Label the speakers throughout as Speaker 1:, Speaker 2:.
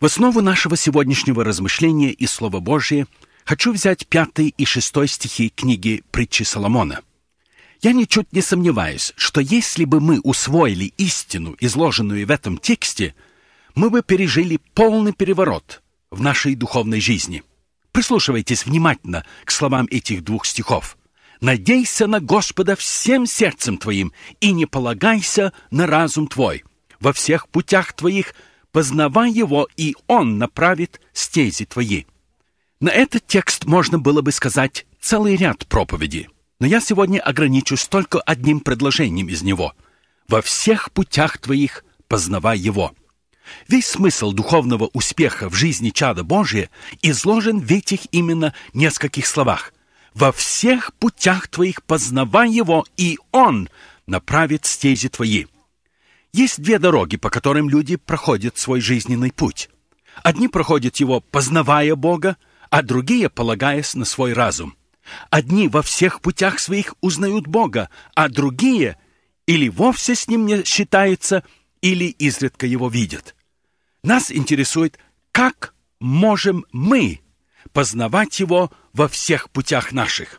Speaker 1: В основу нашего сегодняшнего размышления из Слова Божия хочу взять 5 и 6 стихи книги «Притчи Соломона». Я ничуть не сомневаюсь, что если бы мы усвоили истину, изложенную в этом тексте, мы бы пережили полный переворот в нашей духовной жизни. Прислушивайтесь внимательно к словам этих 2 стихов. «Надейся на Господа всем сердцем твоим, и не полагайся на разум твой. Во всех путях твоих познавай Его, и Он направит стези твои». На этот текст можно было бы сказать целый ряд проповедей, но я сегодня ограничусь только одним предложением из него. «Во всех путях твоих познавай Его». Весь смысл духовного успеха в жизни чада Божия изложен в этих именно нескольких словах. «Во всех путях твоих познавай Его, и Он направит стези твои». Есть 2 дороги, по которым люди проходят свой жизненный путь. Одни проходят его, познавая Бога, а другие, полагаясь на свой разум. Одни во всех путях своих узнают Бога, а другие или вовсе с Ним не считаются, или изредка Его видят. Нас интересует, как можем мы познавать Его во всех путях наших.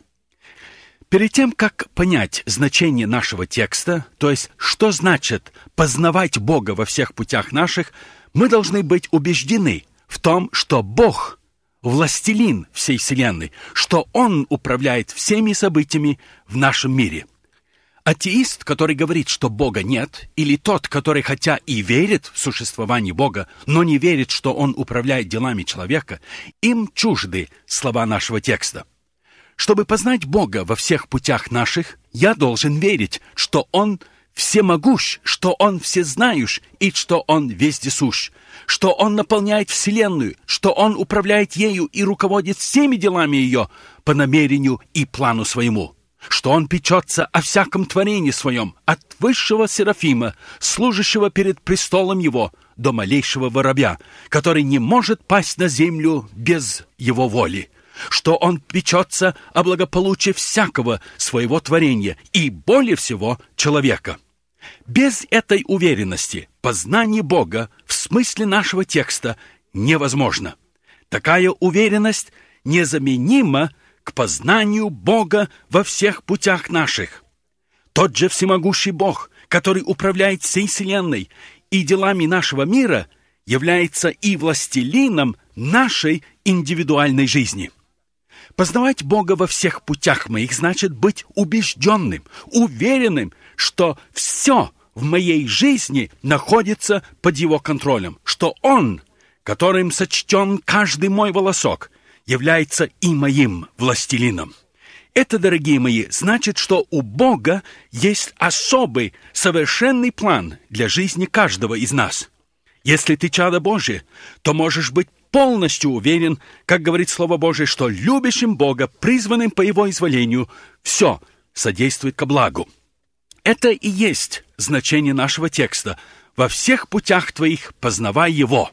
Speaker 1: Перед тем, как понять значение нашего текста, то есть, что значит познавать Бога во всех путях наших, мы должны быть убеждены в том, что Бог – властелин всей Вселенной, что Он управляет всеми событиями в нашем мире. Атеист, который говорит, что Бога нет, или тот, который хотя и верит в существование Бога, но не верит, что Он управляет делами человека, им чужды слова нашего текста. Чтобы познать Бога во всех путях наших, я должен верить, что Он всемогущ, что Он всезнающ и что Он вездесущ, что Он наполняет Вселенную, что Он управляет ею и руководит всеми делами ее по намерению и плану своему, что Он печется о всяком творении своем, от высшего серафима, служащего перед престолом Его, до малейшего воробья, который не может пасть на землю без Его воли, что Он печется о благополучии всякого своего творения и, более всего, человека. Без этой уверенности познание Бога в смысле нашего текста невозможно. Такая уверенность незаменима к познанию Бога во всех путях наших. Тот же всемогущий Бог, который управляет всей Вселенной и делами нашего мира, является и властелином нашей индивидуальной жизни. Познавать Бога во всех путях моих значит быть убежденным, уверенным, что все в моей жизни находится под Его контролем, что Он, которым сочтен каждый мой волосок, является и моим властелином. Это, дорогие мои, значит, что у Бога есть особый, совершенный план для жизни каждого из нас. Если ты чадо Божие, то можешь быть полностью уверен, как говорит Слово Божие, что любящим Бога, призванным по Его изволению, все содействует ко благу. Это и есть значение нашего текста. «Во всех путях твоих познавай Его».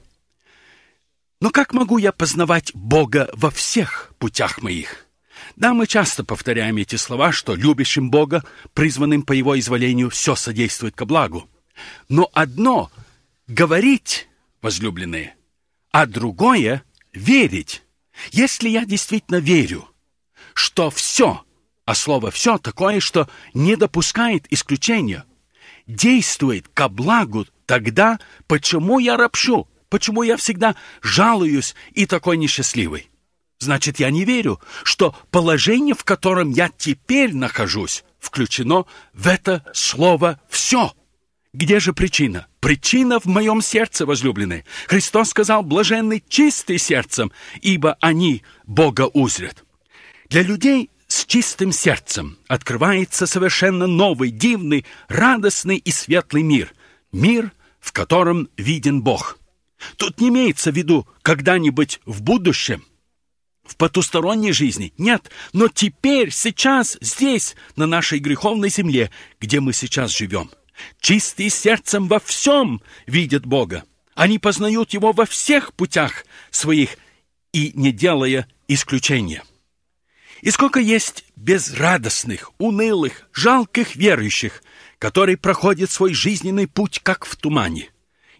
Speaker 1: Но как могу я познавать Бога во всех путях моих? Да, мы часто повторяем эти слова, что любящим Бога, призванным по Его изволению, все содействует ко благу. Но одно — говорить, возлюбленные, а другое — верить. Если я действительно верю, что все, а слово «все» такое, что не допускает исключения, действует ко благу, тогда почему я ропщу? Почему я всегда жалуюсь и такой несчастливый? Значит, я не верю, что положение, в котором я теперь нахожусь, включено в это слово «все». Где же причина? Причина в моем сердце, возлюбленные. Христос сказал: «Блаженны чистые сердцем, ибо они Бога узрят». Для людей с чистым сердцем открывается совершенно новый, дивный, радостный и светлый мир. Мир, в котором виден Бог. Тут не имеется в виду когда-нибудь в будущем, в потусторонней жизни. Нет, но теперь, сейчас, здесь, на нашей греховной земле, где мы сейчас живем. Чистые сердцем во всем видят Бога. Они познают Его во всех путях своих и не делая исключения. И сколько есть безрадостных, унылых, жалких верующих, которые проходят свой жизненный путь как в тумане.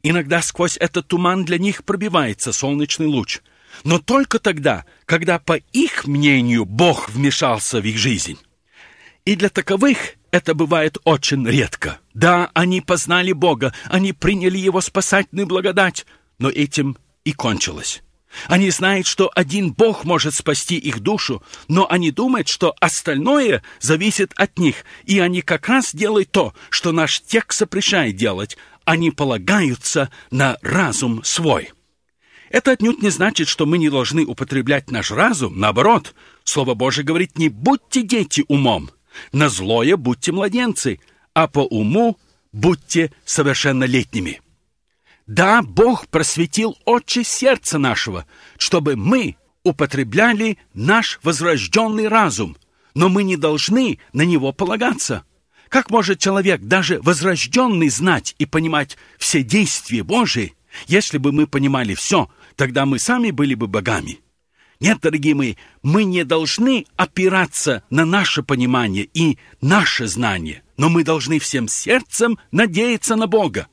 Speaker 1: Иногда сквозь этот туман для них пробивается солнечный луч. Но только тогда, когда, по их мнению, Бог вмешался в их жизнь. И для таковых это бывает очень редко. Да, они познали Бога, они приняли Его спасательную благодать, но этим и кончилось. Они знают, что один Бог может спасти их душу, но они думают, что остальное зависит от них, и они как раз делают то, что наш текст запрещает делать. Они полагаются на разум свой. Это отнюдь не значит, что мы не должны употреблять наш разум. Наоборот, Слово Божие говорит: не будьте дети умом, на злое будьте младенцы, а по уму будьте совершеннолетними. Да, Бог просветил очи сердца нашего, чтобы мы употребляли наш возрожденный разум, но мы не должны на него полагаться. Как может человек, даже возрожденный, знать и понимать все действия Божии? Если бы мы понимали все, тогда мы сами были бы богами. Нет, дорогие мои, мы не должны опираться на наше понимание и наше знание, но мы должны всем сердцем надеяться на Бога.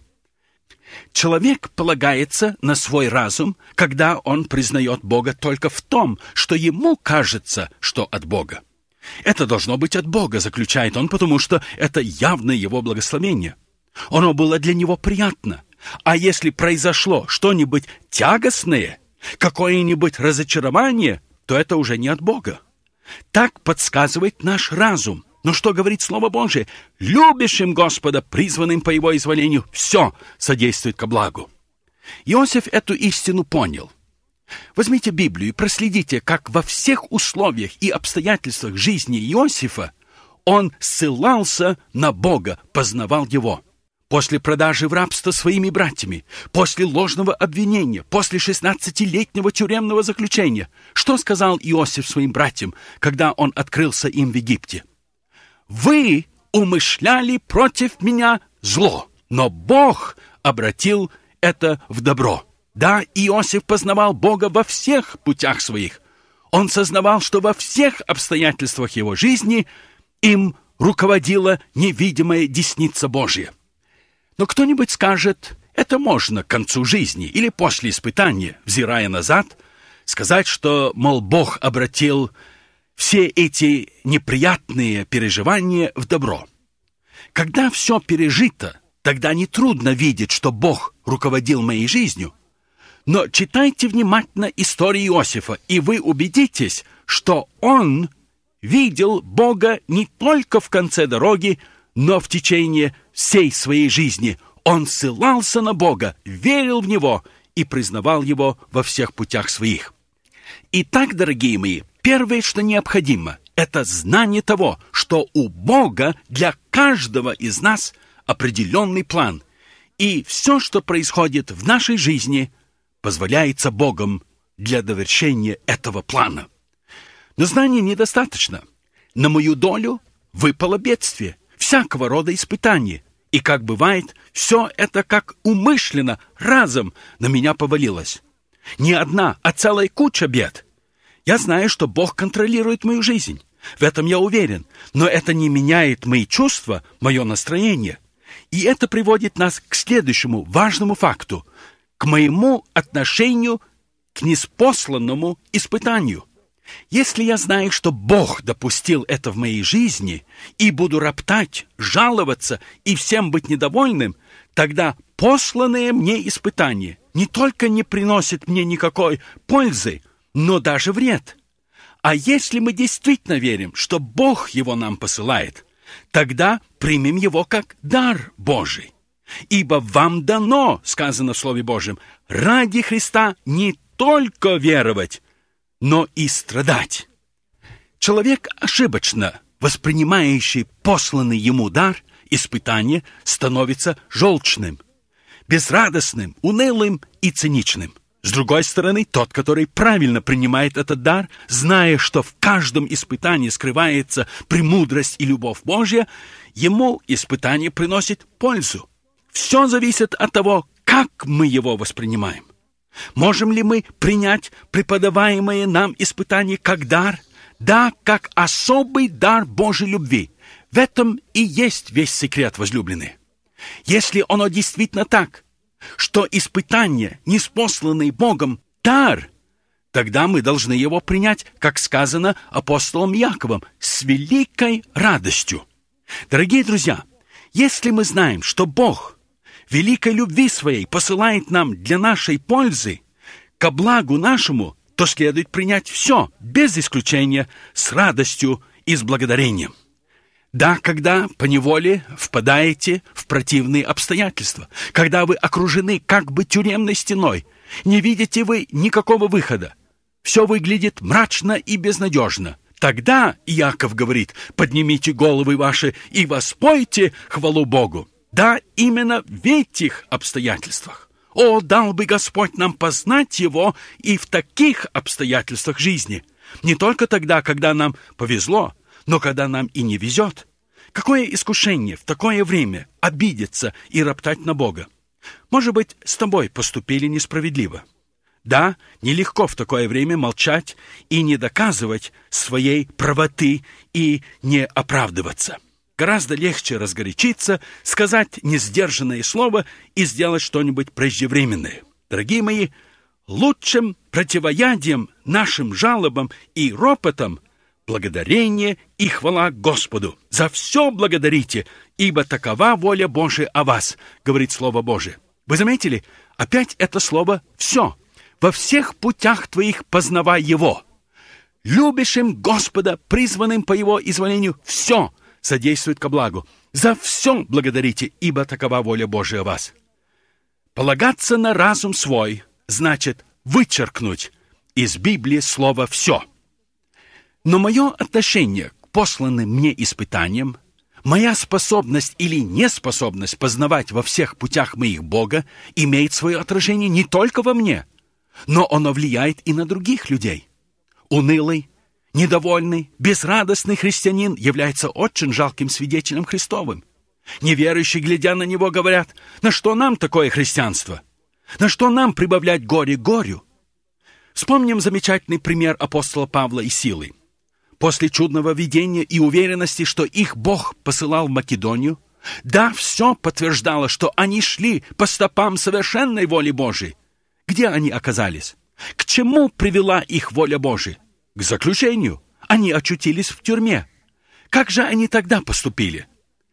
Speaker 1: Человек полагается на свой разум, когда он признает Бога только в том, что ему кажется, что от Бога. Это должно быть от Бога, заключает он, потому что это явное его благословение. Оно было для него приятно. А если произошло что-нибудь тягостное, какое-нибудь разочарование, то это уже не от Бога. Так подсказывает наш разум. Но что говорит Слово Божие? Любящим Господа, призванным по Его изволению, все содействует ко благу. Иосиф эту истину понял. Возьмите Библию и проследите, как во всех условиях и обстоятельствах жизни Иосифа он ссылался на Бога, познавал Его. После продажи в рабство своими братьями, после ложного обвинения, после 16-летнего тюремного заключения, что сказал Иосиф своим братьям, когда он открылся им в Египте? «Вы умышляли против меня зло, но Бог обратил это в добро». Да, Иосиф познавал Бога во всех путях своих. Он сознавал, что во всех обстоятельствах его жизни им руководила невидимая десница Божья. Но кто-нибудь скажет: это можно к концу жизни или после испытания, взирая назад, сказать, что, мол, Бог обратил все эти неприятные переживания в добро. Когда все пережито, тогда нетрудно видеть, что Бог руководил моей жизнью. Но читайте внимательно историю Иосифа, и вы убедитесь, что он видел Бога не только в конце дороги, но в течение всей своей жизни. Он ссылался на Бога, верил в Него и признавал Его во всех путях своих. Итак, дорогие мои, первое, что необходимо, это знание того, что у Бога для каждого из нас определенный план, и все, что происходит в нашей жизни, позволяется Богом для довершения этого плана. Но знания недостаточно. На мою долю выпало бедствие, всякого рода испытания, и, как бывает, все это как умышленно, разом на меня повалилось. Не одна, а целая куча бед. Я знаю, что Бог контролирует мою жизнь. В этом я уверен. Но это не меняет мои чувства, мое настроение. И это приводит нас к следующему важному факту, к моему отношению к ниспосланному испытанию. Если я знаю, что Бог допустил это в моей жизни, и буду роптать, жаловаться и всем быть недовольным, тогда посланное мне испытание не только не приносит мне никакой пользы, но даже вред. А если мы действительно верим, что Бог его нам посылает, тогда примем его как дар Божий. Ибо вам дано, сказано в Слове Божьем, ради Христа не только веровать, но и страдать. Человек, ошибочно воспринимающий посланный ему дар, испытание, становится желчным, безрадостным, унылым и циничным. С другой стороны, тот, который правильно принимает этот дар, зная, что в каждом испытании скрывается премудрость и любовь Божья, ему испытание приносит пользу. Все зависит от того, как мы его воспринимаем. Можем ли мы принять преподаваемое нам испытание как дар? Да, как особый дар Божьей любви. В этом и есть весь секрет, возлюбленные. Если оно действительно так, что испытание, ниспосланный Богом, дар, тогда мы должны его принять, как сказано апостолом Яковом, с великой радостью. Дорогие друзья, если мы знаем, что Бог великой любви своей посылает нам для нашей пользы, ко благу нашему, то следует принять все, без исключения, с радостью и с благодарением. Да, когда поневоле впадаете в противные обстоятельства, когда вы окружены как бы тюремной стеной, не видите вы никакого выхода, все выглядит мрачно и безнадежно, тогда, Иаков говорит, поднимите головы ваши и воспойте хвалу Богу. Да, именно в этих обстоятельствах. О, дал бы Господь нам познать Его и в таких обстоятельствах жизни. Не только тогда, когда нам повезло, но когда нам и не везет. Какое искушение в такое время обидеться и роптать на Бога? Может быть, с тобой поступили несправедливо. Да, нелегко в такое время молчать и не доказывать своей правоты и не оправдываться. Гораздо легче разгорячиться, сказать несдержанное слово и сделать что-нибудь преждевременное. Дорогие мои, лучшим противоядием нашим жалобам и ропотам благодарение и хвала Господу. За все благодарите, ибо такова воля Божия о вас, говорит Слово Божие. Вы заметили? Опять это слово «все». Во всех путях твоих познавай Его. Любящим Господа, призванным по Его изволению, все содействует ко благу. За все благодарите, ибо такова воля Божия о вас. Полагаться на разум свой значит вычеркнуть из Библии слово «все». Но мое отношение к посланным мне испытаниям, моя способность или неспособность познавать во всех путях моих Бога имеет свое отражение не только во мне, но оно влияет и на других людей. Унылый, недовольный, безрадостный христианин является очень жалким свидетелем Христовым. Неверующие, глядя на него, говорят: «На что нам такое христианство? На что нам прибавлять горе к горю?» Вспомним замечательный пример апостола Павла и Силы. После чудного видения и уверенности, что их Бог посылал в Македонию, да, все подтверждало, что они шли по стопам совершенной воли Божией. Где они оказались? К чему привела их воля Божия? К заключению. Они очутились в тюрьме. Как же они тогда поступили?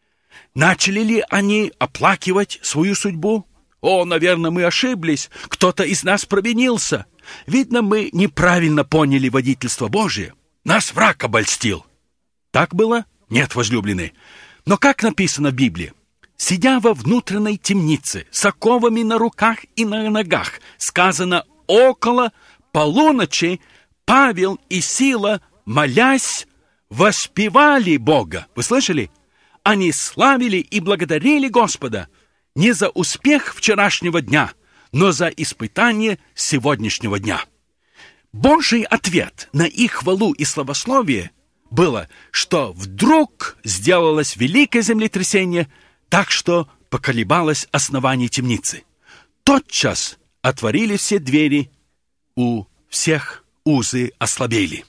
Speaker 1: Начали ли они оплакивать свою судьбу? О, наверное, мы ошиблись. Кто-то из нас провинился. Видно, мы неправильно поняли водительство Божие. Нас враг обольстил. Так было? Нет, возлюбленные. Но как написано в Библии? Сидя во внутренней темнице, с оковами на руках и на ногах, сказано, около полуночи Павел и Сила, молясь, воспевали Бога. Вы слышали? Они славили и благодарили Господа не за успех вчерашнего дня, но за испытание сегодняшнего дня. Божий ответ на их хвалу и славословие было, что вдруг сделалось великое землетрясение, так что поколебалось основание темницы. Тотчас отворили все двери, у всех узы ослабели.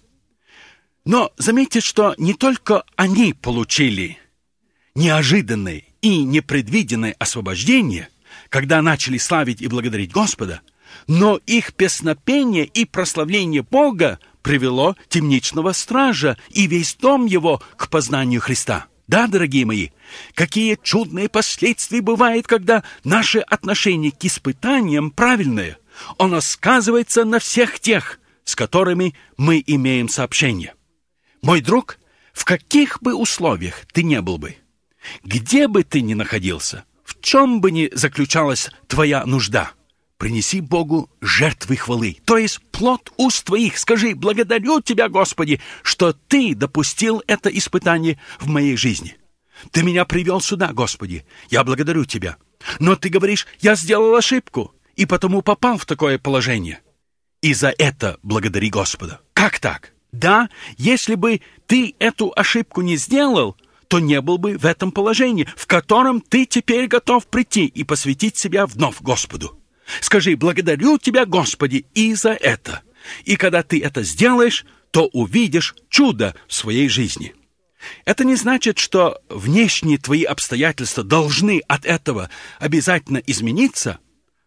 Speaker 1: Но заметьте, что не только они получили неожиданное и непредвиденное освобождение, когда начали славить и благодарить Господа, но их песнопение и прославление Бога привело темничного стража и весь дом его к познанию Христа. Да, дорогие мои, какие чудные последствия бывают, когда наше отношение к испытаниям правильное. Оно сказывается на всех тех, с которыми мы имеем сообщение. Мой друг, в каких бы условиях ты не был бы, где бы ты ни находился, в чем бы ни заключалась твоя нужда, принеси Богу жертвы хвалы, то есть плод уст твоих. Скажи: благодарю Тебя, Господи, что Ты допустил это испытание в моей жизни. Ты меня привел сюда, Господи, я благодарю Тебя. Но Ты говоришь: я сделал ошибку, и потому попал в такое положение. И за это благодари Господа. Как так? Да, если бы ты эту ошибку не сделал, то не был бы в этом положении, в котором ты теперь готов прийти и посвятить себя вновь Господу. Скажи: благодарю Тебя, Господи, и за это. И когда ты это сделаешь, то увидишь чудо в своей жизни. Это не значит, что внешние твои обстоятельства должны от этого обязательно измениться,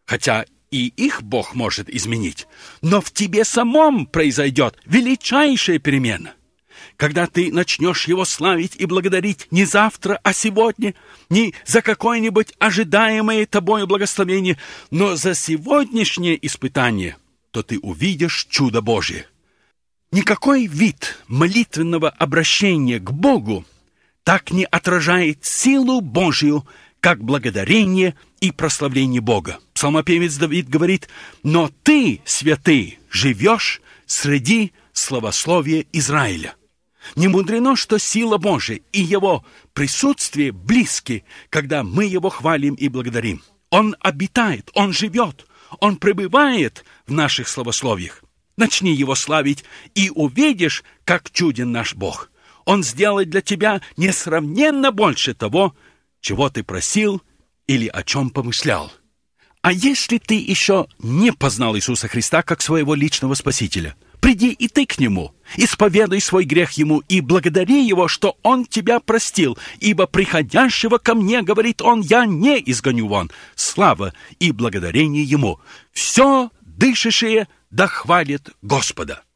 Speaker 1: хотя и их Бог может изменить, но в тебе самом произойдет величайшая перемена. Когда ты начнешь Его славить и благодарить не завтра, а сегодня, не за какое-нибудь ожидаемое тобою благословение, но за сегодняшнее испытание, то ты увидишь чудо Божие. Никакой вид молитвенного обращения к Богу так не отражает силу Божию, как благодарение и прославление Бога. Псалмопевец Давид говорит: «Но ты, святый, живешь среди славословия Израиля». Не мудрено, что сила Божия и Его присутствие близки, когда мы Его хвалим и благодарим. Он обитает, Он живет, Он пребывает в наших славословиях. Начни Его славить, и увидишь, как чуден наш Бог. Он сделает для тебя несравненно больше того, чего ты просил или о чем помышлял. А если ты еще не познал Иисуса Христа как своего личного Спасителя, приди и ты к Нему, исповедуй свой грех Ему и благодари Его, что Он тебя простил, ибо приходящего ко мне, говорит Он, я не изгоню вон. Слава и благодарение Ему. Все дышащее да хвалит Господа.